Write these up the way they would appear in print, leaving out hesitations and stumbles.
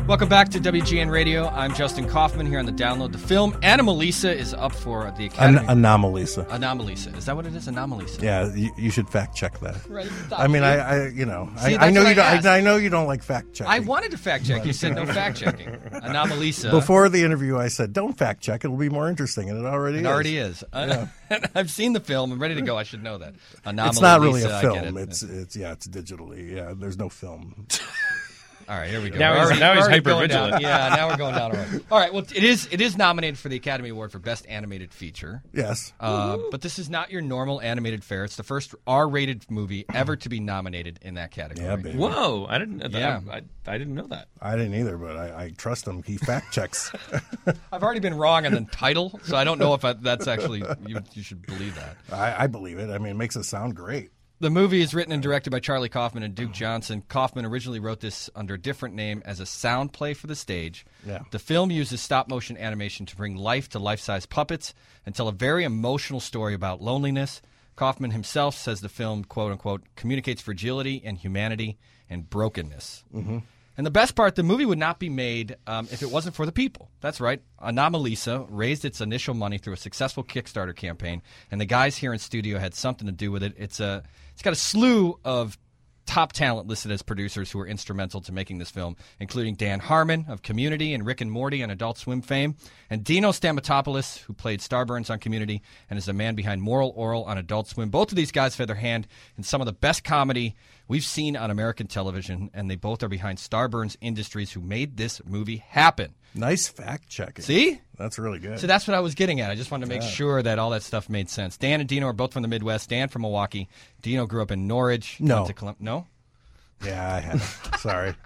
Welcome back to WGN Radio. I'm Justin Kaufman here on the Download. The film Anomalisa is up for the Academy. Anomalisa. Anomalisa. Is that what it is? Anomalisa. Yeah, you should fact check that. Right. I mean, I know you don't. I know you don't like fact checking. I wanted to fact check. You said no fact checking. Anomalisa. Before the interview, I said don't fact check. It'll be more interesting, and it already is. Yeah. I've seen the film. I'm ready to go. I should know that. Anomalisa. It's not really a film. It's it's digitally. Yeah, there's no film. All right, here we go. Now he's hypervigilant. Yeah, now we're going down a road. All right, well, it is nominated for the Academy Award for Best Animated Feature. Yes. But this is not your normal animated fare. It's the first R-rated movie ever to be nominated in that category. Yeah, baby. Whoa! I didn't. Yeah. I didn't know that. I didn't either, but I trust him. He fact checks. I've already been wrong on the title, so I don't know if that's actually you should believe that. I believe it. I mean, it makes it sound great. The movie is written and directed by Charlie Kaufman and Duke Johnson. Kaufman originally wrote this under a different name as a sound play for the stage. Yeah. The film uses stop-motion animation to bring life to life-size puppets and tell a very emotional story about loneliness. Kaufman himself says the film, quote-unquote, communicates fragility and humanity and brokenness. Mm-hmm. And the best part, the movie would not be made if it wasn't for the people. That's right. Anomalisa raised its initial money through a successful Kickstarter campaign, and the guys here in studio had something to do with it. It's got a slew of top talent listed as producers who were instrumental to making this film, including Dan Harmon of Community and Rick and Morty on Adult Swim fame, and Dino Stamatopoulos, who played Starburns on Community and is the man behind Moral Orel on Adult Swim. Both of these guys have had their hand in some of the best comedy we've seen on American television, and they both are behind Starburns Industries, who made this movie happen. Nice fact checking. See? That's really good. So that's what I was getting at. I just wanted to make sure that all that stuff made sense. Dan and Dino are both from the Midwest. Dan from Milwaukee. Dino grew up in Norwich. No. No? Yeah, I had it. Sorry.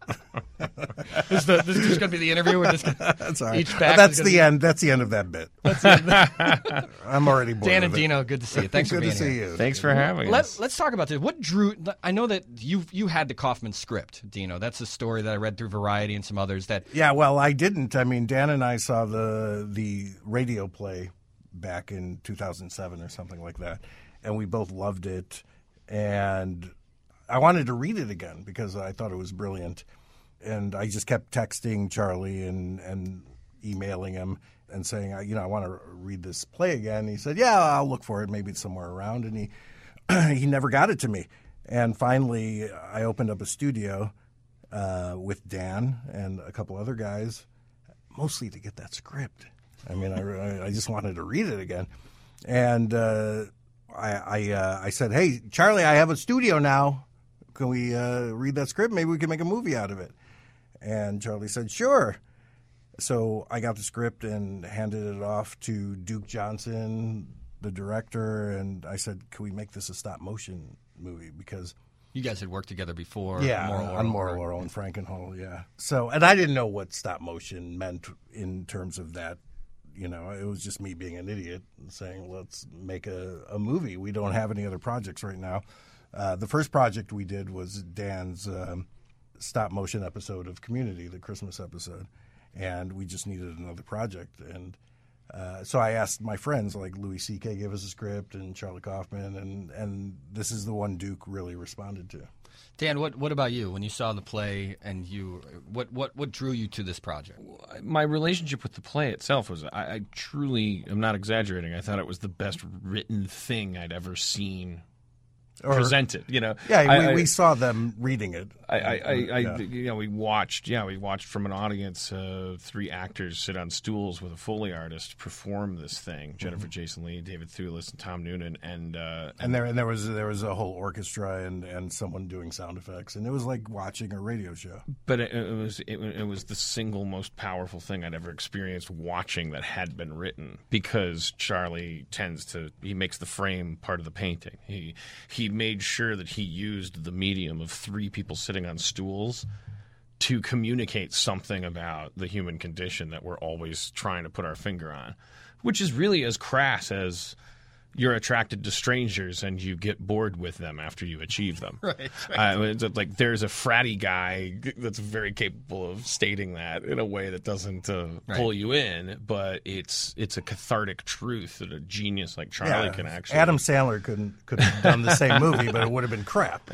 This is just going to be the interview? We're just That's all right. Each fact That's is the gonna end. That's the end of that bit. I'm already bored. Dan of and it. Dino, good to see you. Thanks for Good being to see here. you. Thanks for having us. Let's talk about this. What drew? I know that you had the Kaufman script, Dino. That's a story that I read through Variety and some others. That Yeah, well, I didn't. I mean, Dan and I saw the radio play back in 2007 or something like that, and we both loved it. And I wanted to read it again because I thought it was brilliant. And I just kept texting Charlie and emailing him and saying, I want to read this play again. He said, yeah, I'll look for it. Maybe it's somewhere around. And he never got it to me. And finally, I opened up a studio with Dan and a couple other guys, mostly to get that script. I mean, I just wanted to read it again. And I said, hey, Charlie, I have a studio now. Can we read that script? Maybe we can make a movie out of it. And Charlie said, sure. So I got the script and handed it off to Duke Johnson, the director, and I said, can we make this a stop-motion movie? Because you guys had worked together before. on Moral Orel and Frankenhole, yeah. So, and I didn't know what stop-motion meant in terms of that. You know, it was just me being an idiot and saying, let's make a movie. We don't have any other projects right now. The first project we did was Dan's stop-motion episode of Community, the Christmas episode, and we just needed another project. And so I asked my friends, like Louis C.K. gave us a script and Charlie Kaufman, and this is the one Duke really responded to. Dan, what about you? When you saw the play and what drew you to this project? My relationship with the play itself was, I truly am not exaggerating. I thought it was the best written thing I'd ever seen presented. Yeah, we saw them reading it. We watched from an audience 3 actors sit on stools with a Foley artist perform this thing. Jennifer Jason Leigh, David Thewlis, and Tom Noonan, and there was a whole orchestra and someone doing sound effects, and it was like watching a radio show. But it was the single most powerful thing I'd ever experienced watching that had been written, because Charlie he makes the frame part of the painting. He made sure that he used the medium of 3 people sitting on stools to communicate something about the human condition that we're always trying to put our finger on, which is really as crass as, you're attracted to strangers and you get bored with them after you achieve them. Right. It's like there's a fratty guy that's very capable of stating that in a way that doesn't pull you in, but it's a cathartic truth that a genius like Charlie can actually. Adam Sandler could have done the same movie, but it would have been crap.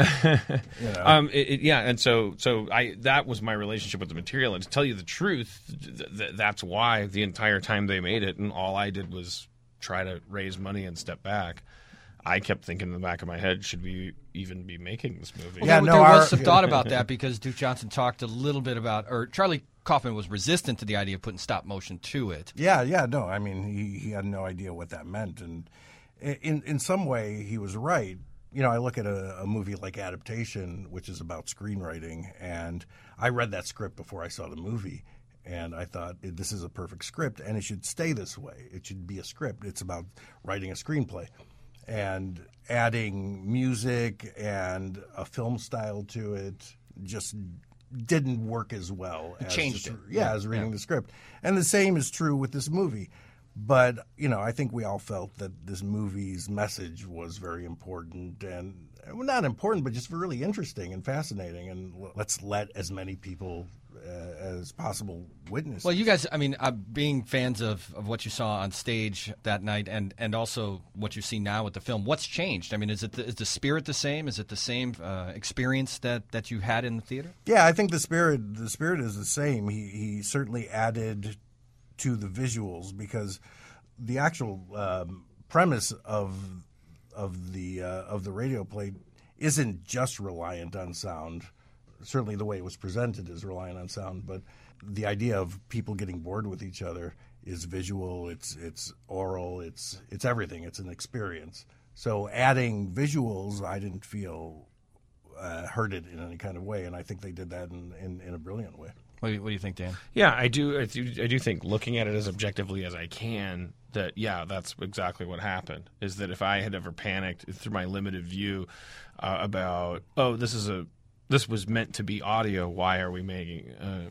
And so that was my relationship with the material. And to tell you the truth, that's why the entire time they made it, and all I did was try to raise money and step back. I kept thinking in the back of my head, should we even be making this movie? Well, there was some thought about that because Duke Johnson talked a little bit about, or Charlie Kaufman was resistant to the idea of putting stop motion to it. No. I mean, he had no idea what that meant, and in some way, he was right. I look at a movie like Adaptation, which is about screenwriting, and I read that script before I saw the movie. And I thought, this is a perfect script, and it should stay this way. It should be a script. It's about writing a screenplay. And adding music and a film style to it just didn't work as well as reading the script. And the same is true with this movie. But, I think we all felt that this movie's message was very important, and not important, but just really interesting and fascinating. And let's let as many people as possible witness. Well, you guys, being fans of what you saw on stage that night and also what you see now with the film, what's changed? I mean, is the spirit the same? Is it the same experience that you had in the theater? Yeah, I think the spirit is the same. He certainly added to the visuals because the actual premise of the radio play isn't just reliant on sound. Certainly the way it was presented is reliant on sound, but the idea of people getting bored with each other is visual, it's oral, it's everything. It's an experience. So adding visuals, I didn't feel hurt it in any kind of way, and I think they did that in a brilliant way. What do you think, Dan? Yeah, I do think, looking at it as objectively as I can, that that's exactly what happened. Is that if I had ever panicked through my limited view about this was meant to be audio, why are we making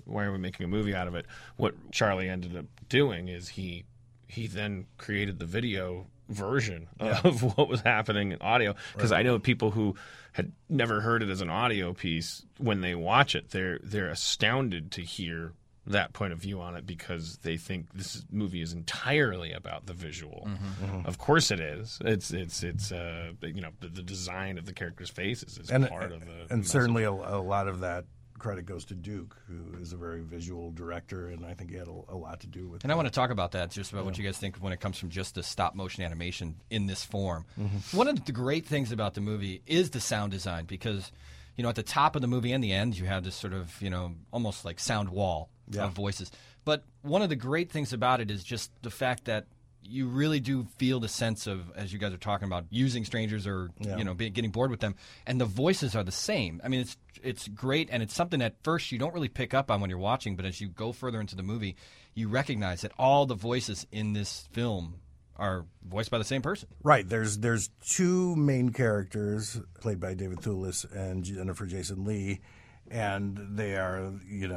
a movie out of it? What Charlie ended up doing is he then created the video version of what was happening in audio, because I know people who had never heard it as an audio piece, when they watch it, they're astounded to hear that point of view on it, because they think this movie is entirely about the visual. Mm-hmm. Of course it is. It's the design of the characters' faces is part of the and message. Certainly a lot of that credit goes to Duke, who is a very visual director, and I think he had a lot to do with it. And I want to talk about that, just about what you guys think when it comes from just the stop-motion animation in this form. Mm-hmm. One of the great things about the movie is the sound design, because, at the top of the movie and the end, you have this sort of, almost like sound wall of voices. But one of the great things about it is just the fact that you really do feel the sense of, as you guys are talking about, using strangers or getting bored with them, and the voices are the same. I mean, it's great, and it's something at first you don't really pick up on when you're watching, but as you go further into the movie, you recognize that all the voices in this film are voiced by the same person. Right. There's two main characters played by David Thewlis and Jennifer Jason Leigh, and they are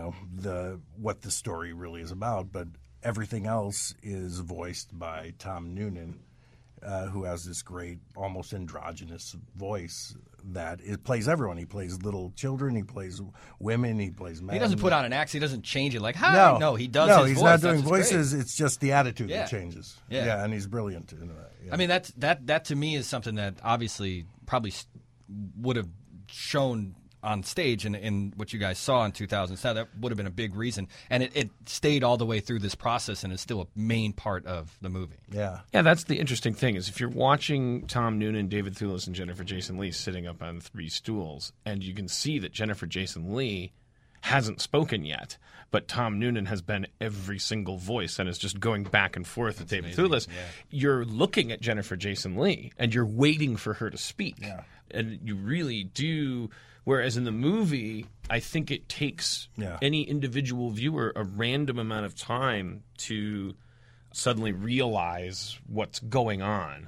what the story really is about, but everything else is voiced by Tom Noonan, who has this great, almost androgynous voice that plays everyone. He plays little children, he plays women, he plays men. He doesn't put on an accent, he doesn't change it like, hi. No, he does his voice. No, he's not doing voices, it's just the attitude that changes. Yeah, and he's brilliant in that. Yeah. I mean, that to me is something that obviously probably would have shown on stage in what you guys saw in 2007. That would have been a big reason, and it stayed all the way through this process and is still a main part of the movie. Yeah, that's the interesting thing, is if you're watching Tom Noonan, David Thewlis, and Jennifer Jason Leigh sitting up on three stools, and you can see that Jennifer Jason Leigh hasn't spoken yet, but Tom Noonan has been every single voice and is just going back and forth with David Thewlis. Yeah. You're looking at Jennifer Jason Leigh, and you're waiting for her to speak, and you really do. Whereas in the movie, I think it takes any individual viewer a random amount of time to suddenly realize what's going on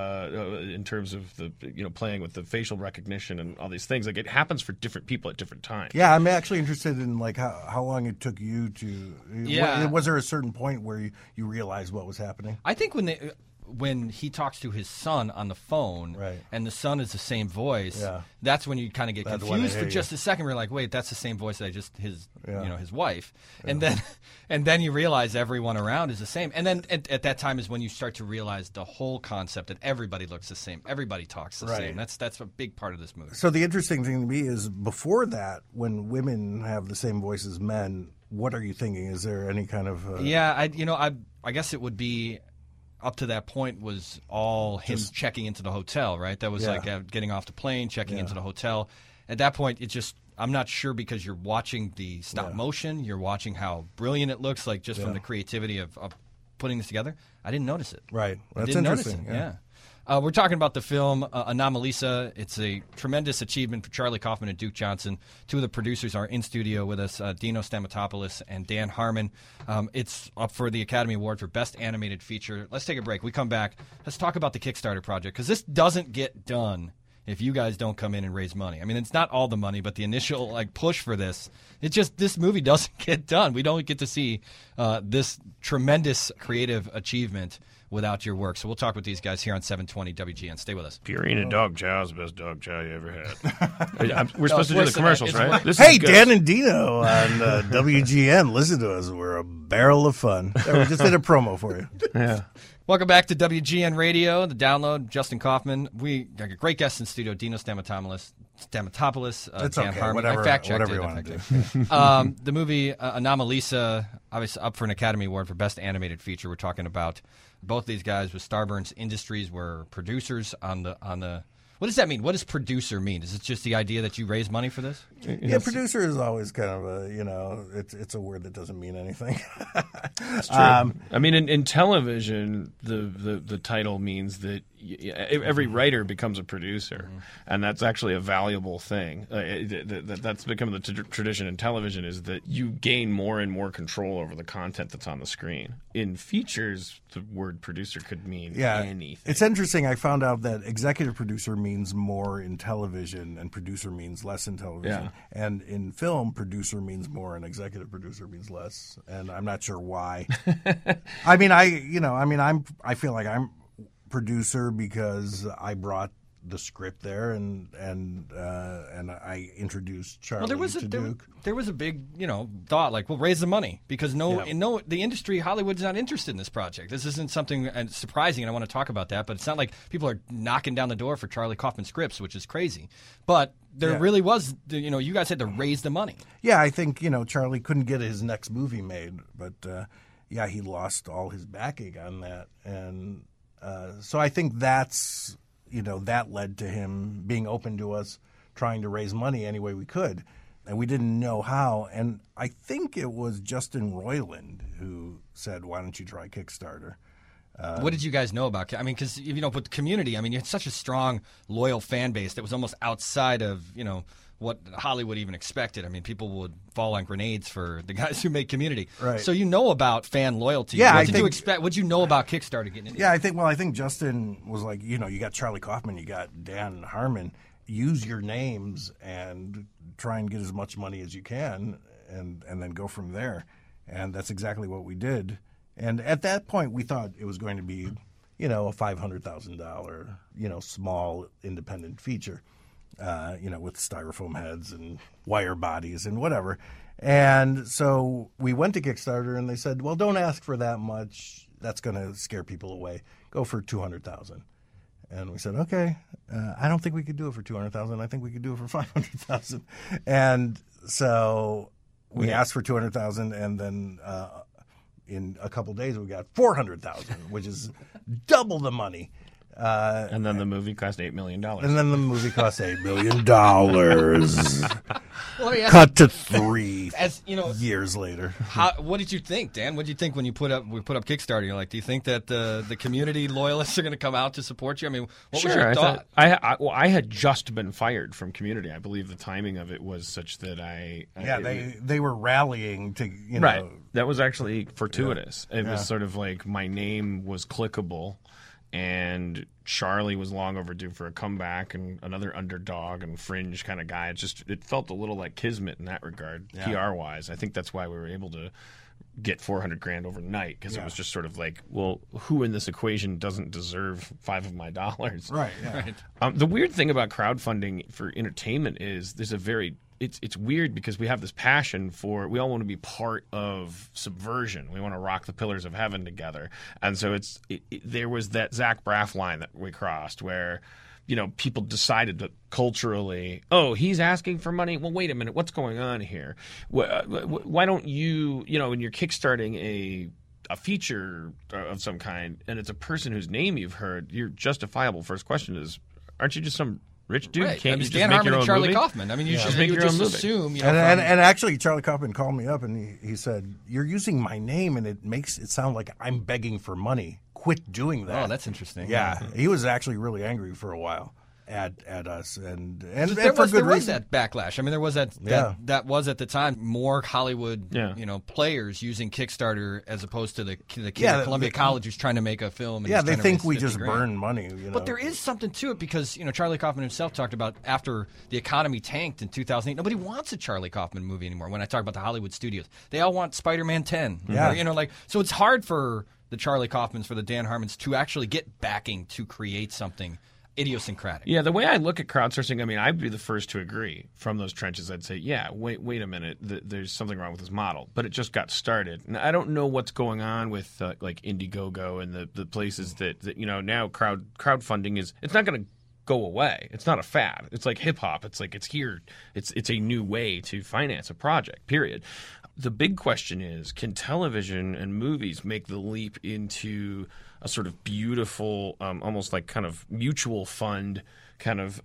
in terms of the playing with the facial recognition and all these things. Like, it happens for different people at different times. Yeah, I'm actually interested in how long it took you to. Was there a certain point where you realized what was happening? I think when he talks to his son on the phone, Right. and the son is the same voice, Yeah. that's when you kind of get That's when I confused hear for you. just a second. We're like, wait, that's the same voice that his Yeah. his wife, and then you realize everyone around is the same, and then at that time is when you start to realize the whole concept that everybody looks the same, everybody talks the Right. same. That's a big part of this movie. So the interesting thing to me is before that, when women have the same voice as men, what are you thinking? Is there any kind of Yeah, I guess it would be up to that point was all him checking into the hotel, right? That was Yeah. like getting off the plane, checking Yeah. into the hotel. At that point, I'm not sure because you're watching the stop Yeah. motion, you're watching how brilliant it looks like just from Yeah. the creativity of putting this together. I didn't notice it. Right. I That's didn't notice it. interesting. Yeah. We're talking about the film Anomalisa. It's a tremendous achievement for Charlie Kaufman and Duke Johnson. Two of the producers are in studio with us, Dino Stamatopoulos and Dan Harmon. It's up for the Academy Award for Best Animated Feature. Let's take a break. We come back. Let's talk about the Kickstarter project, because this doesn't get done if you guys don't come in and raise money. I mean, it's not all the money, but the initial push for this, this movie doesn't get done. We don't get to see this tremendous creative achievement without your work. So we'll talk with these guys here on 720 WGN. Stay with us. Purina dog chow is the best dog chow you ever had. We're supposed to do the worse than commercials, that. It's right? worse. This Hey, is good. Dan and Dino on WGN. Listen to us. We're a barrel of fun. We just did a promo for you. Yeah. Welcome back to WGN Radio, the download. Justin Kaufman. We got a great guest in studio, Dino Stamatopoulos, It's Dan okay. Harmon. Whatever, I fact-checked whatever it, you in want to fact. do. The movie Anomalisa, obviously up for an Academy Award for Best Animated Feature. We're talking about both these guys with Starburns Industries were producers on the. What does that mean? What does producer mean? Is it just the idea that you raise money for this? Yeah, producer is always kind of a, it's a word that doesn't mean anything. It's true. I mean, in television, the title means that every writer becomes a producer, and that's actually a valuable thing. That's become the tradition in television, is that you gain more and more control over the content that's on the screen. In features, the word producer could mean anything. It's interesting. I found out that executive producer means more in television and producer means less in television. Yeah. And in film, producer means more and executive producer means less. And I'm not sure why. I feel like I'm producer because I brought the script there and I introduced Charlie to Duke. There was a big thought like, we'll raise the money because the industry, Hollywood's not interested in this project. This isn't something surprising, and I want to talk about that. But it's not like people are knocking down the door for Charlie Kaufman scripts, which is crazy. But there really was, you guys had to raise the money. Yeah, I think Charlie couldn't get his next movie made, but he lost all his backing on that, and so I think that's. That led to him being open to us trying to raise money any way we could. And we didn't know how. And I think it was Justin Roiland who said, why don't you try Kickstarter? What did you guys know about? I mean, because, with Community, you had such a strong, loyal fan base that was almost outside of, what Hollywood even expected. I mean, people would fall on grenades for the guys who make Community. Right. So about fan loyalty. Yeah, What did you expect? What did you know about Kickstarter getting into? Yeah, I think Justin was like, you got Charlie Kaufman, you got Dan Harmon. Use your names and try and get as much money as you can, and then go from there. And that's exactly what we did. And at that point, we thought it was going to be, a $500,000, small independent feature. With styrofoam heads and wire bodies and whatever. And so we went to Kickstarter and they said, well, don't ask for that much. That's going to scare people away. Go for $200,000. And we said, okay, I don't think we could do it for $200,000. I think we could do it for $500,000. And so we asked for $200,000, and then in a couple days we got $400,000, which is double the money. And then the movie cost $8 million. And then the movie cost $8 million. Cut to 3 years later. What did you think, Dan? What did you think when we put up Kickstarter? You're like, do you think that the community loyalists are going to come out to support you? I mean, what was your thought? I had just been fired from Community. I believe the timing of it was such that they were rallying to right. That was actually fortuitous. It was sort of like my name was clickable. And Charlie was long overdue for a comeback, and another underdog and fringe kind of guy. It felt a little like kismet in that regard, PR-wise. I think that's why we were able to get $400,000 overnight because it was just sort of like, well, who in this equation doesn't deserve $5 of my dollars? Right. Yeah. Right. The weird thing about crowdfunding for entertainment is there's a very it's weird because we have this passion for we all want to be part of subversion. We want to rock the pillars of heaven together, and so there was that Zach Braff line that we crossed where. People decided that culturally, oh, he's asking for money. Well, wait a minute, what's going on here? Why don't you, when you're kickstarting a feature of some kind, and it's a person whose name you've heard, your justifiable first question is, aren't you just some rich dude? Right. Can't you just Dan make Harmon your own and Charlie movie? Kaufman. I mean, you Just should make you your just own movie. assume. And actually, Charlie Kaufman called me up and he said, "You're using my name, and it makes it sound like I'm begging for money. Quit doing that." Oh, that's interesting. Yeah, he was actually really angry for a while at us, and There for was, good there was reason. that backlash. I mean, there was that was at the time more Hollywood, players using Kickstarter as opposed to the kid at Columbia College who's trying to make a film. And They think we just $50,000. burn money. But there is something to it because Charlie Kaufman himself talked about after the economy tanked in 2008. Nobody wants a Charlie Kaufman movie anymore. When I talk about the Hollywood studios, they all want Spider-Man 10. Yeah. So it's hard for the Charlie Kaufmans, for the Dan Harmons to actually get backing to create something idiosyncratic. Yeah, the way I look at crowdsourcing, I mean, I'd be the first to agree from those trenches. I'd say, yeah, wait a minute, there's something wrong with this model. But it just got started. And I don't know what's going on with like Indiegogo and the places that now crowdfunding is. It's not going to go away. It's not a fad. It's like hip hop. It's like it's here. It's a new way to finance a project. Period. The big question is, can television and movies make the leap into a sort of beautiful, almost like kind of mutual fund kind of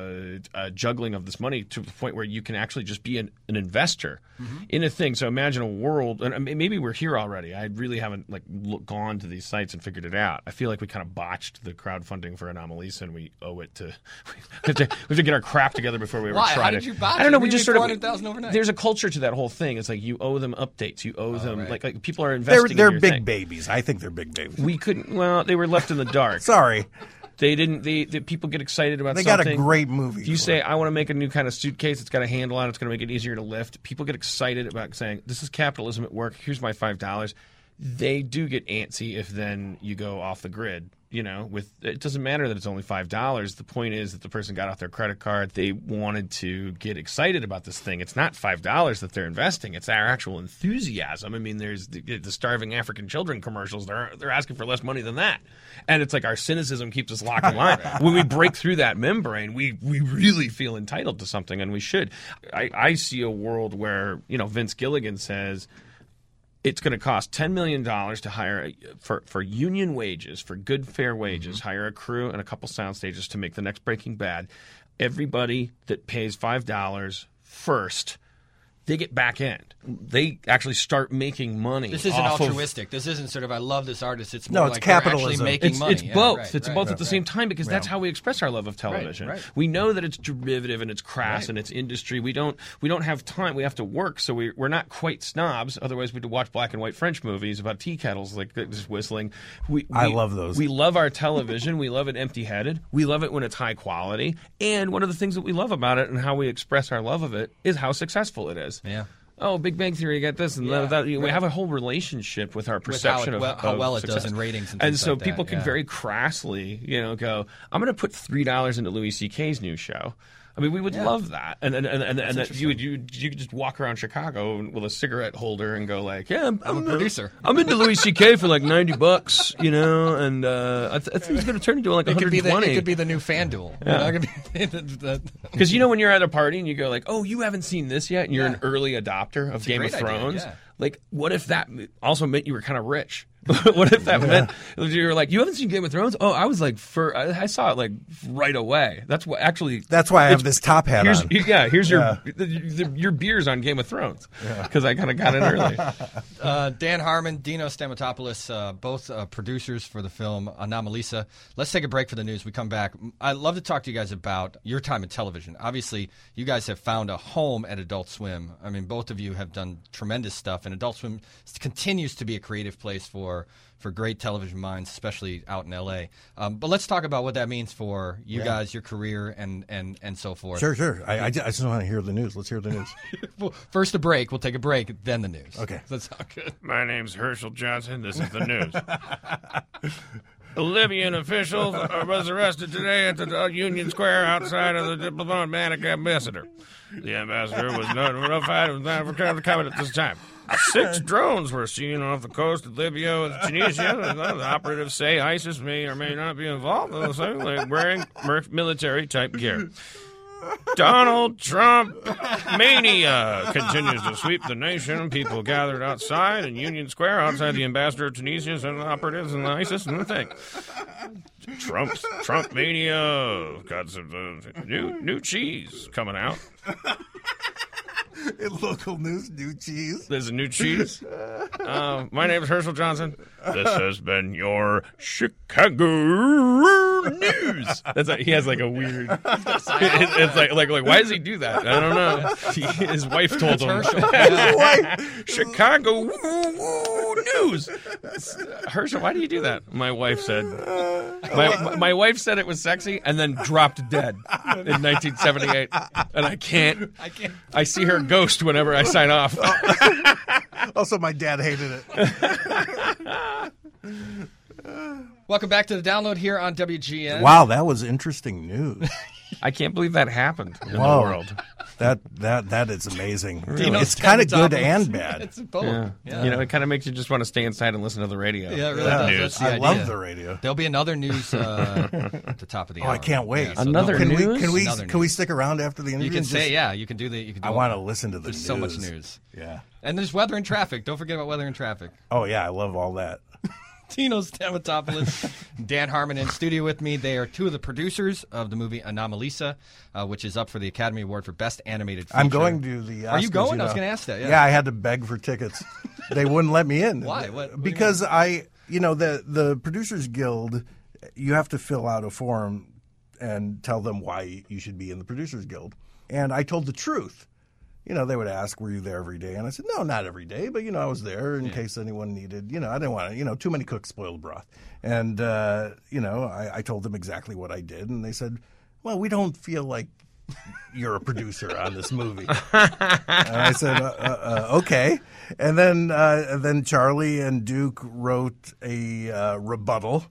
juggling of this money to the point where you can actually just be an investor in a thing. So imagine a world, and maybe we're here already. I really haven't gone to these sites and figured it out. I feel like we kind of botched the crowdfunding for Anomalisa, and we owe it to we have to get our crap together before we ever Why? try How to. did you botch I don't know. it? We You just made sort of $400,000 overnight. There's a culture to that whole thing. It's like you owe them updates. You owe them like people are investing. They're in your big thing. babies. I think they're big babies. We couldn't. Well, they were left in the dark. Sorry. They didn't. The people get excited about They something. got a great movie. If you for say, it. I want to make a new kind of suitcase, it's got a handle on it, it's going to make it easier to lift. People get excited about saying, this is capitalism at work. Here's my $5. They do get antsy if then you go off the grid. It doesn't matter that it's only $5. The point is that the person got off their credit card. They wanted to get excited about this thing. It's not $5 that they're investing. It's our actual enthusiasm. I mean, there's the starving African children commercials. They're asking for less money than that. And it's like our cynicism keeps us locked in line. When we break through that membrane, we really feel entitled to something, and we should. I see a world where, Vince Gilligan says, it's going to cost $10 million to hire for union wages, for good, fair wages, hire a crew and a couple sound stages to make the next Breaking Bad. Everybody that pays $5 first, they get back end. They actually start making money. This isn't off altruistic. This isn't sort of I love this artist. It's more it's like they're actually capitalism. making money. It's both. Right, It's right, both right, at the same time because that's how we express our love of television. Right. We know that it's derivative and it's crass and it's industry. We don't have time. We have to work, so we're not quite snobs. Otherwise, we'd watch black and white French movies about tea kettles like just whistling. I love those. We love our television. We love it empty-headed. We love it when it's high quality. And one of the things that we love about it and how we express our love of it is how successful it is. Yeah. Oh, Big Bang Theory got this and that. We have a whole relationship with our perception of how well it success. does in ratings and And things so like that, people can very crassly, go, I'm going to put $3 into Louis C.K.'s new show. I mean, we would love that, and that you could just walk around Chicago with a cigarette holder and go like, yeah, I'm a producer. I'm into Louis C.K. for like $90, and I think it's going to turn into like 120. It could be the new FanDuel. Yeah. Because when you're at a party and you go like, oh, you haven't seen this yet, and you're an early adopter of Game of Thrones. Idea, yeah. Like, what if that also meant you were kind of rich? What if that meant you were like, you haven't seen Game of Thrones? Oh, I was like, I saw it like right away. That's what actually. That's why I have this top hat on. Yeah, here's your beers on Game of Thrones because I kind of got in early. Dan Harmon, Dino Stamatopoulos, both producers for the film Anomalisa. Let's take a break for the news. We come back. I'd love to talk to you guys about your time in television. Obviously, you guys have found a home at Adult Swim. I mean, both of you have done tremendous stuff, and Adult Swim continues to be a creative place for for great television minds, especially out in L.A. But let's talk about what that means for you guys, your career, and so forth. Sure. I just want to hear the news. Let's hear the news. Well, first a break. We'll take a break, then the news. Okay. That sounds good. My name's Herschel Johnson. This is the news. A Libyan official was arrested today at the Union Square outside of the diplomatic ambassador. The ambassador was notified it was not for comment at this time. 6 drones were seen off the coast of Libya and Tunisia. The operatives say ISIS may or may not be involved, wearing military-type gear. Donald Trump mania continues to sweep the nation. People gathered outside in Union Square outside the ambassador of Tunisia and the operatives and ISIS and the thing. Trump mania. Got some new cheese coming out. In local news, new cheese. There's a new cheese. My name is Herschel Johnson. This has been your Chicago news. He has like a weird. It's like why does he do that? I don't know. His wife told him. Chicago news. Herschel, why do you do that? My wife said. My wife said it was sexy and then dropped dead in 1978, and I can't. I see her ghost whenever I sign off. Also, my dad hated it. Welcome back to the download here on WGN. Wow, that was interesting news. I can't believe that happened in the world. That is amazing. Dino's It's kind of good and bad. It's both. Yeah. You know, it kind of makes you just want to stay inside and listen to the radio. Yeah, it really does. That's the I idea. love the radio. There'll be another news at the top of the hour. I can't wait. Yeah, so Another Can news? we stick around after the You interview? can say, yeah, you can do the. You can do I want to listen to the There's news. so much news. Yeah. And there's weather and traffic. Don't forget about weather and traffic. Oh yeah, I love all that. Tino Stamatopoulos, Dan Harmon in studio with me. They are two of the producers of the movie Anomalisa, which is up for the Academy Award for Best Animated Feature. I'm going to the Oscars. Are you going? know. I was going to ask that. Yeah, I had to beg for tickets. They wouldn't let me in. Why? What do you Because the Producers Guild, you have to fill out a form and tell them why you should be in the Producers Guild. And I told the truth. You know, they would ask, were you there every day? And I said, no, not every day. But, I was there in case anyone needed, I didn't want to, too many cooks spoil the broth. And, I told them exactly what I did. And they said, well, we don't feel like you're a producer on this movie. And I said, okay. And then Charlie and Duke wrote a rebuttal.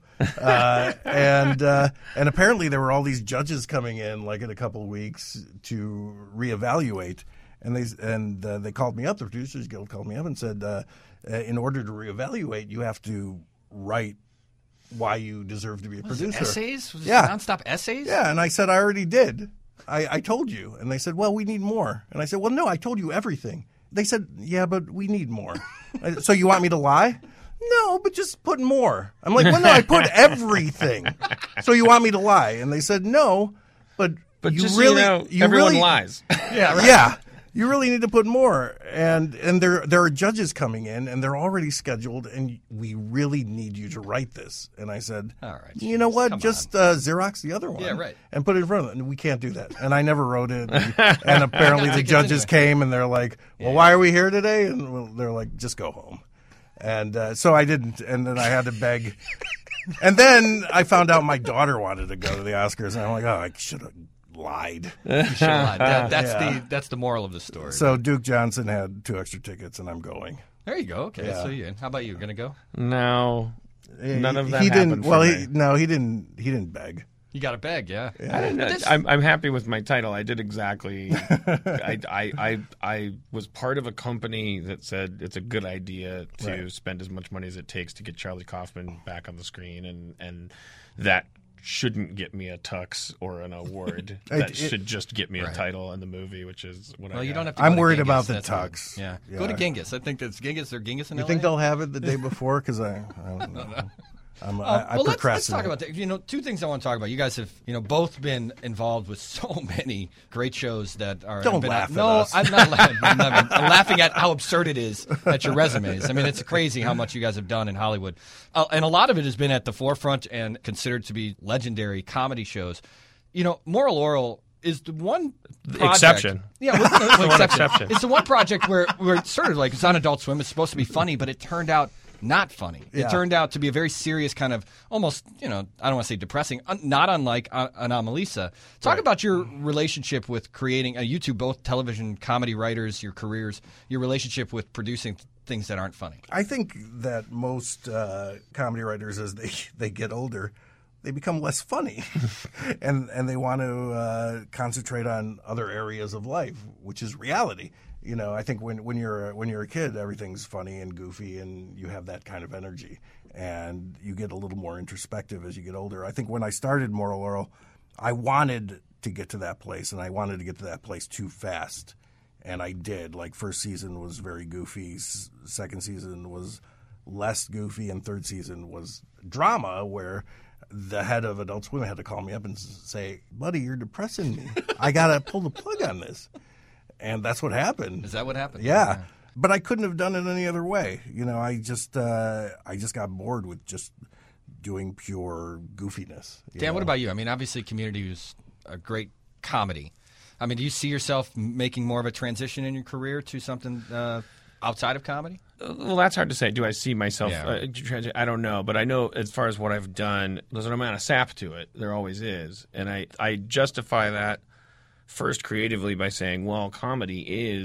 And apparently there were all these judges coming in like in a couple of weeks to reevaluate. And they called me up. The Producers Guild called me up and said, in order to reevaluate, you have to write why you deserve to be a producer. Essays? Was it Yeah. nonstop essays? Yeah, and I said, I already did. I told you. And they said, well, we need more. And I said, well, no, I told you everything. They said, yeah, but we need more. So you want me to lie? No, but just put more. I'm like, well, no, I put everything. So you want me to lie? And they said, no, but you just really, so you know, everyone lies. Yeah, right. Yeah. You really need to put more, and there are judges coming in, and they're already scheduled, and we really need you to write this. And I said, all right, you know what? come Just Xerox the other one, Yeah, right. and put it in front of them. And we can't do that. And I never wrote it. And apparently the judges came, and they're like, well, why are we here today? And they're like, just go home. And so I didn't, and then I had to beg. And then I found out my daughter wanted to go to the Oscars, and I'm like, oh, I should have lied. You should have lied. That's the moral of the story. So Duke Johnson had 2 extra tickets, and I'm going. There you go. Okay, Yeah. so you. How about you? Going to go? No, none of that He happened didn't. Well, for me. he didn't beg. You got a bag, yeah. I'm happy with my title. I did exactly. I was part of a company that said it's a good idea to spend as much money as it takes to get Charlie Kaufman back on the screen, and that shouldn't get me a tux or an award. That should just get me a title in the movie, which is what I got. You don't have to. I'm go to worried Genghis, about the that's tux. all. Yeah. Yeah. Go to Genghis. I think that's Genghis or Genghis in You LA. think they'll have it the day before? Because I don't know. I well, let's procrastinate. talk about that. 2 things I want to talk about. You guys have, both been involved with so many great shows that are. Don't laugh at no, us. I'm not laughing. I'm laughing at how absurd it is at your resumes. I mean, it's crazy how much you guys have done in Hollywood, and a lot of it has been at the forefront and considered to be legendary comedy shows. Moral Oral is the one project, exception. Yeah, well, one exception. It's the one project where it's sort of like it's on Adult Swim. It's supposed to be funny, but it turned out not funny. Yeah. It turned out to be a very serious kind of almost, I don't want to say depressing, not unlike Anomalisa. Talk about your relationship with creating, you two both television comedy writers, your careers, your relationship with producing things that aren't funny. I think that most comedy writers, as they get older, they become less funny, and they want to concentrate on other areas of life, which is reality. I think when you're a kid, everything's funny and goofy, and you have that kind of energy, and you get a little more introspective as you get older. I think when I started Moral Orel, I wanted to get to that place, and I wanted to get to that place too fast. And I did. Like, first season was very goofy. Second season was less goofy. And third season was drama, where the head of Adult Swim had to call me up and say, buddy, you're depressing me. I got to pull the plug on this. And that's what happened. Is that what happened? Yeah. But I couldn't have done it any other way. I just got bored with just doing pure goofiness. Dan, what about you? I mean, obviously Community was a great comedy. I mean, do you see yourself making more of a transition in your career to something outside of comedy? Well, that's hard to say. Do I see myself? Yeah. I don't know, but I know as far as what I've done, there's an amount of sap to it. There always is, and I justify that first creatively by saying, well, comedy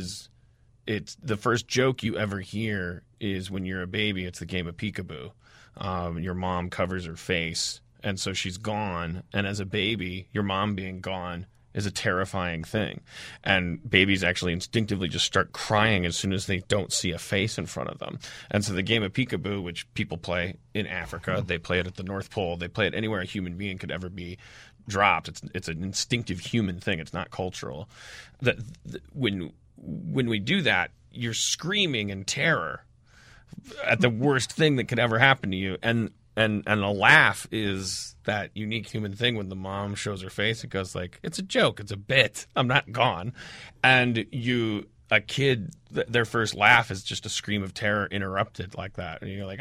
it's the first joke you ever hear is when you're a baby. It's the game of peekaboo. Your mom covers her face, and so she's gone. And as a baby, your mom being gone is a terrifying thing. And babies actually instinctively just start crying as soon as they don't see a face in front of them. And so the game of peekaboo, which people play in Africa, they play it at the North Pole, they play it anywhere a human being could ever be dropped. It's an instinctive human thing. It's not cultural. When we do that, you're screaming in terror at the worst thing that could ever happen to you. And a laugh is that unique human thing when the mom shows her face and goes like, it's a joke, it's a bit, I'm not gone. And a kid, their first laugh is just a scream of terror interrupted like that. And you're like,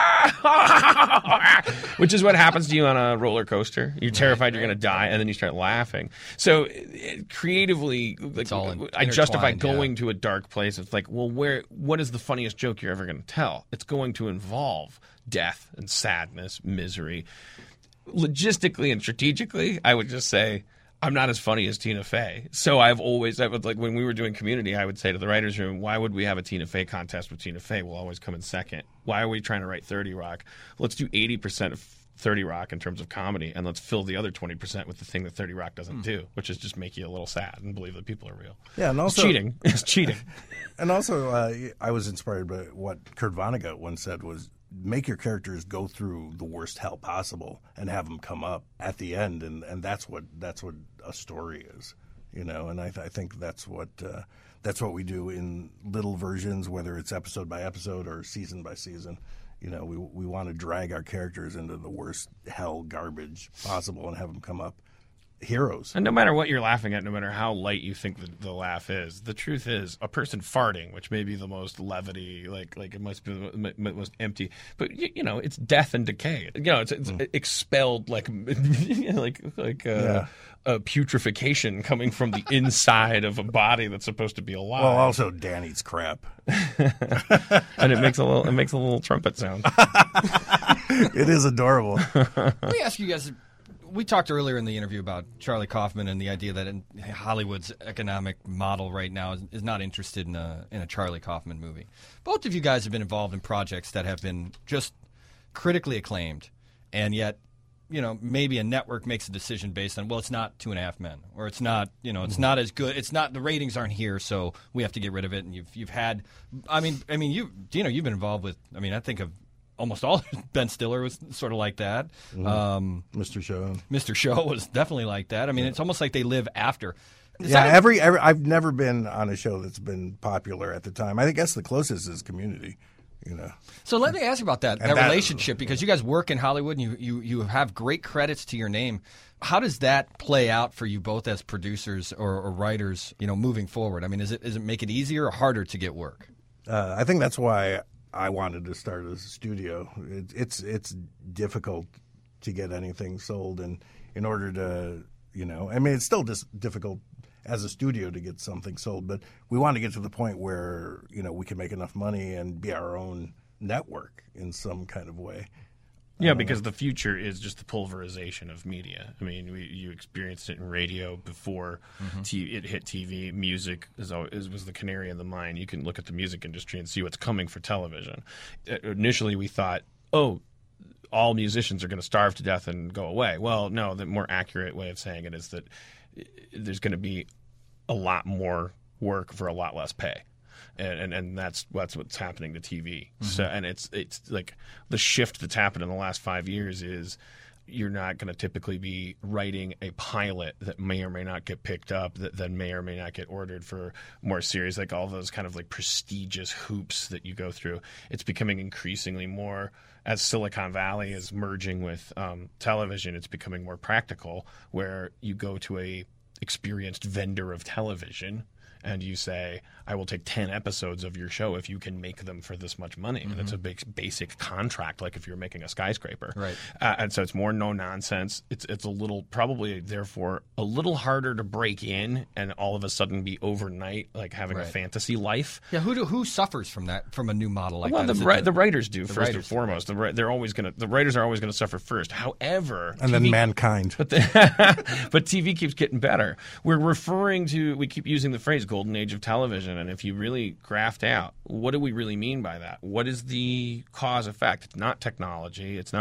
ah! Which is what happens to you on a roller coaster. You're terrified you're going to die, and then you start laughing. So creatively, I justify going to a dark place. It's like, well, what is the funniest joke you're ever going to tell? It's going to involve death and sadness, misery. Logistically and strategically, I would just say, I'm not as funny as Tina Fey. So I would like when we were doing Community, I would say to the writers' room, why would we have a Tina Fey contest with Tina Fey? We'll always come in second. Why are we trying to write 30 Rock? Let's do 80% of 30 Rock in terms of comedy, and let's fill the other 20% with the thing that 30 Rock doesn't do, which is just make you a little sad and believe that people are real. Yeah, and also it's cheating. It's cheating. And also, I was inspired by what Kurt Vonnegut once said was, make your characters go through the worst hell possible and have them come up at the end, and that's what a story is, and I think that's what we do in little versions, whether it's episode by episode or season by season. We want to drag our characters into the worst hell garbage possible and have them come up heroes. And no matter what you're laughing at, no matter how light you think the laugh is, the truth is a person farting, which may be the most levity, like it must be the most empty, but it's death and decay. It's expelled like putrefaction coming from the inside of a body that's supposed to be alive. Well, also Danny's crap, and it makes a little trumpet sound. It is adorable. Let me ask you guys. We talked earlier in the interview about Charlie Kaufman and the idea that Hollywood's economic model right now is not interested in a Charlie Kaufman movie. Both of you guys have been involved in projects that have been just critically acclaimed, and yet, maybe a network makes a decision based on, well, it's not 2.5 Men, or it's not, it's not as good. It's not, the ratings aren't here, so we have to get rid of it. And you've had, Dino, you've been involved with, I think of almost all. Ben Stiller was sort of like that. Mr. Show. Mr. Show was definitely like that. It's almost like they live after. I've never been on a show that's been popular at the time. I guess the closest is Community. So let me ask you about that relationship, because you guys work in Hollywood and you have great credits to your name. How does that play out for you both as producers or writers, moving forward? Does it make it easier or harder to get work? I think that's why I wanted to start a studio. It's difficult to get anything sold, and in order to, it's still just difficult as a studio to get something sold, but we want to get to the point where, we can make enough money and be our own network in some kind of way. Yeah, because the future is just the pulverization of media. I mean, you experienced it in radio before it hit TV. Music was the canary in the mine. You can look at the music industry and see what's coming for television. Initially, we thought, all musicians are going to starve to death and go away. Well, no, the more accurate way of saying it is that there's going to be a lot more work for a lot less pay. And that's what's happening to TV. So, and it's like the shift that's happened in the last 5 years is you're not going to typically be writing a pilot that may or may not get picked up, that then may or may not get ordered for more series, like all those kind of like prestigious hoops that you go through. It's becoming increasingly more, as Silicon Valley is merging with television, it's becoming more practical, where you go to a experienced vendor of television and you say, I will take 10 episodes of your show if you can make them for this much money. And it's a big basic contract, like if you're making a skyscraper. Right. And so it's more no nonsense. It's a little, probably therefore a little harder to break in and all of a sudden be overnight, like having a fantasy life. Yeah, who suffers from that, from a new model like that? Well, the writers do, first and foremost. The writers are always going to suffer first. However, and then mankind. But TV keeps getting better. We keep using the phrase golden age of television, and if you really graft out, what do we really mean by that? What is the cause effect? It's not technology. It's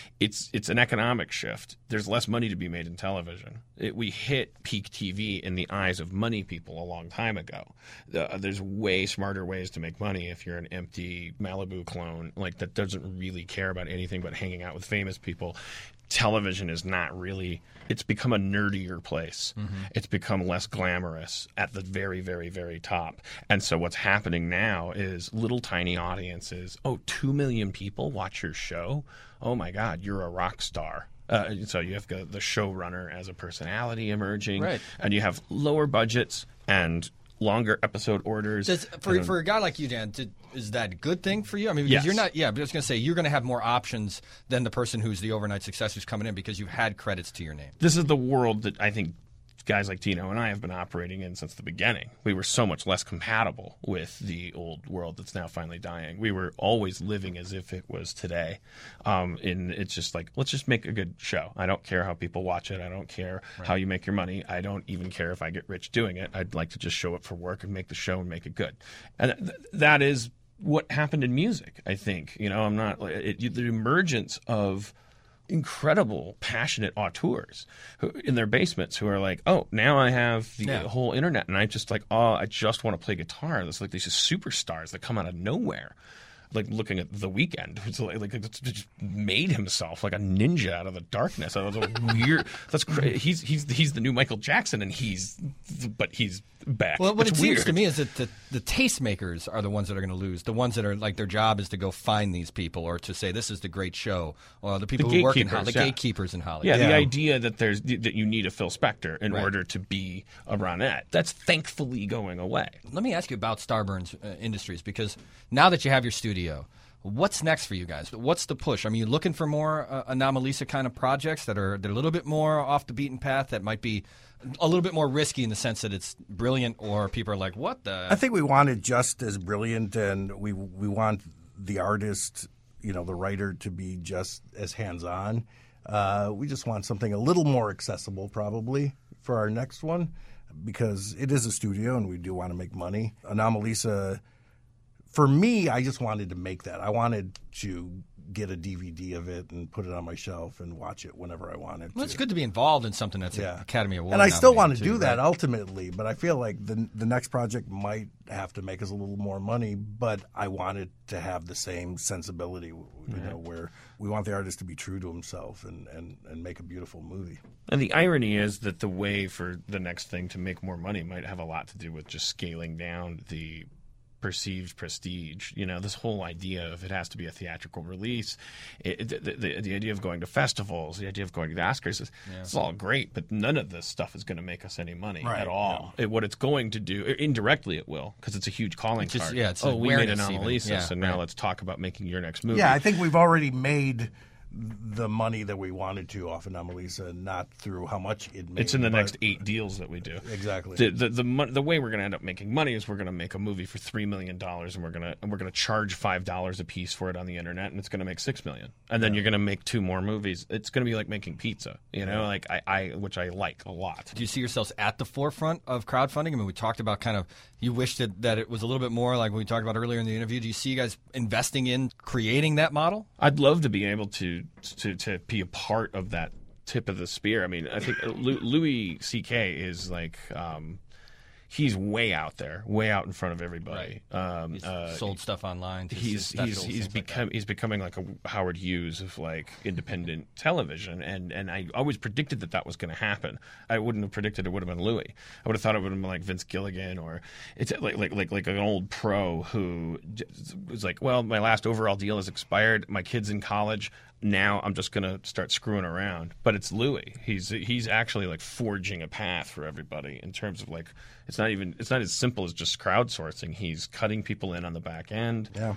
an economic shift. There's less money to be made in television. We hit peak TV in the eyes of money people a long time ago. There's way smarter ways to make money if you're an empty Malibu clone like that doesn't really care about anything but hanging out with famous people. Television is not really – it's become a nerdier place. It's become less glamorous at the very, very, very top. And so what's happening now is little tiny audiences. 2 million people watch your show? Oh, my God, you're a rock star. So you have the showrunner as a personality emerging. Right. And you have lower budgets and – longer episode orders. For a guy like you, Dan, is that a good thing for you? I mean, because you're not. Yeah, but I was going to say you're going to have more options than the person who's the overnight success who's coming in because you've had credits to your name. This is the world that I think guys like Tino and I have been operating in since the beginning. We were so much less compatible with the old world that's now finally dying. We were always living as if it was today. And it's just like, let's just make a good show. I don't care how people watch it. I don't care how you make your money. I don't even care if I get rich doing it. I'd like to just show up for work and make the show and make it good. And that is what happened in music, I think. I'm not the emergence of incredible, passionate auteurs in their basements who are like, now I have the whole internet, and I just I just want to play guitar. There's like these superstars that come out of nowhere. Like looking at The Weeknd, who's like just made himself like a ninja out of the darkness. That was a weird. That's crazy. He's the new Michael Jackson, and he's back. Well, what it's it weird. seems to me is that the tastemakers are the ones that are going to lose. The ones that are like their job is to go find these people or to say this is the great show. Or the people who work in Hollywood, the gatekeepers in Hollywood. Yeah, the idea that that you need a Phil Spector in order to be a Ronette. That's thankfully going away. Let me ask you about Starburns Industries, because now that you have your studio, what's next for you guys? What's the push? I mean, you looking for more Anomalisa kind of projects they're a little bit more off the beaten path, that might be a little bit more risky in the sense that it's brilliant, or people are like, what the? I think we want it just as brilliant, and we want the artist, the writer, to be just as hands-on. We just want something a little more accessible probably for our next one, because it is a studio and we do want to make money. Anomalisa, for me, I just wanted to make that. I wanted to get a DVD of it and put it on my shelf and watch it whenever I wanted. Well, it's good to be involved in something that's an Academy Award. And I still want to do that ultimately, but I feel like the next project might have to make us a little more money, but I want it to have the same sensibility, where we want the artist to be true to himself and make a beautiful movie. And the irony is that the way for the next thing to make more money might have a lot to do with just scaling down the perceived prestige. This whole idea of it has to be a theatrical release, the idea of going to festivals, the idea of going to the Oscars, it's all great, but none of this stuff is going to make us any money at all. What it's going to do, indirectly it will, because it's a huge calling card. It's we made Anomalisa, so now let's talk about making your next movie. Yeah, I think we've already made the money that we wanted to off Anomalisa, not through how much it made. It's in the next 8 deals that we do. Exactly. The way we're going to end up making money is we're going to make a movie for $3 million, and we're going to charge $5 a piece for it on the internet, and it's going to make $6 million. And then you're going to make 2 more movies. It's going to be like making pizza, like which I like a lot. Do you see yourselves at the forefront of crowdfunding? I mean, we talked about kind of you wished that it was a little bit more like we talked about earlier in the interview. Do you see you guys investing in creating that model? I'd love to be able to be a part of that tip of the spear. I mean, I think Louis C.K. is like he's way out there, way out in front of everybody. Right. He's sold stuff online. He's becoming like a Howard Hughes of like independent television, and I always predicted that was going to happen. I wouldn't have predicted it would have been Louis. I would have thought it would have been like Vince Gilligan, or it's like an old pro who was like, well, my last overall deal has expired. My kid's in college. Now I'm just going to start screwing around. But it's Louis. He's actually like forging a path for everybody in terms of like it's not as simple as just crowdsourcing. He's cutting people in on the back end. Yeah.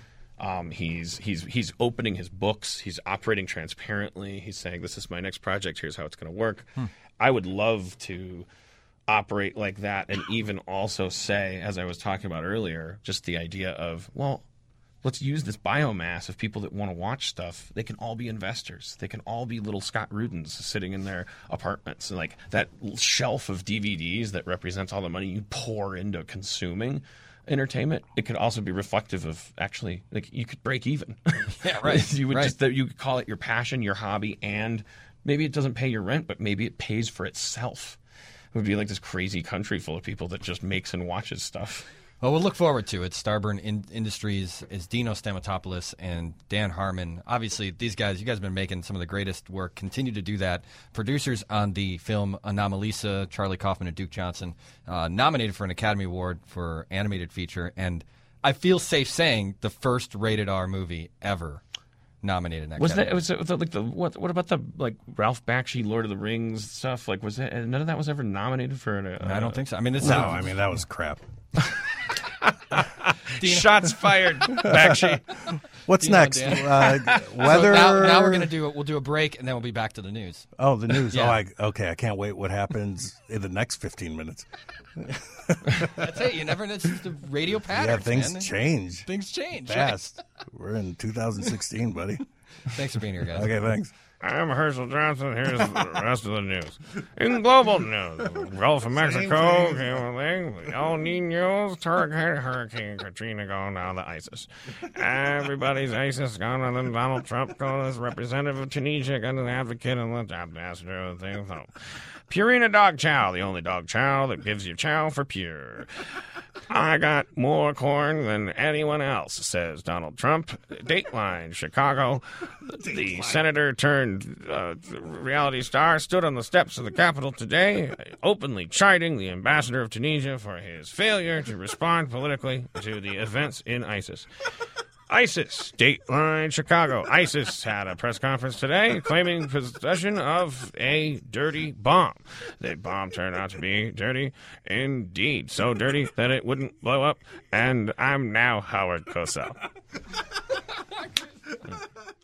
He's opening his books. He's operating transparently. He's saying, this is my next project. Here's how it's going to work. I would love to operate like that, and even also say, as I was talking about earlier, just the idea of, well, let's use this biomass of people that want to watch stuff. They can all be investors. They can all be little Scott Rudins sitting in their apartments. And like that shelf of DVDs that represents all the money you pour into consuming entertainment, it could also be reflective of actually, like, you could break even. Yeah, right. You would you could call it your passion, your hobby, and maybe it doesn't pay your rent, but maybe it pays for itself. It would be like this crazy country full of people that just makes and watches stuff. Well, we'll look forward to it. Starburn Industries is Dino Stamatopoulos and Dan Harmon. Obviously, you guys have been making some of the greatest work. Continue to do that. Producers on the film Anomalisa, Charlie Kaufman and Duke Johnson, nominated for an Academy Award for animated feature, and I feel safe saying the first rated R movie ever nominated in that category. Was that like what about the like Ralph Bakshi Lord of the Rings stuff? Like, was that none of that was ever nominated for an? I don't think so. I mean, that was crap. Shots fired, Bakshi. What's next? Weather. So now we'll do a break, and then we'll be back to the news. Oh, the news. Yeah. I can't wait what happens in the next 15 minutes. That's it. You never know. It's just the radio patterns. Yeah, things man. change. Things change. Fast. We're in 2016, buddy. Thanks for being here, guys. Okay, thanks. I'm Herschel Johnson. Here's the rest of the news. In global news, Gulf of Mexico, El Niños, Hurricane Katrina going down to ISIS. Everybody's ISIS gone, and then Donald Trump going as representative of Tunisia, and an advocate and the ambassador of the thing. So, Purina Dog Chow, the only dog chow that gives you chow for pure. I got more corn than anyone else, says Donald Trump. Dateline, Chicago. The senator turned reality star stood on the steps of the Capitol today, openly chiding the ambassador of Tunisia for his failure to respond politically to the events in ISIS. ISIS, Dateline, Chicago. ISIS had a press conference today claiming possession of a dirty bomb. The bomb turned out to be dirty indeed. So dirty that it wouldn't blow up. And I'm now Howard Cosell.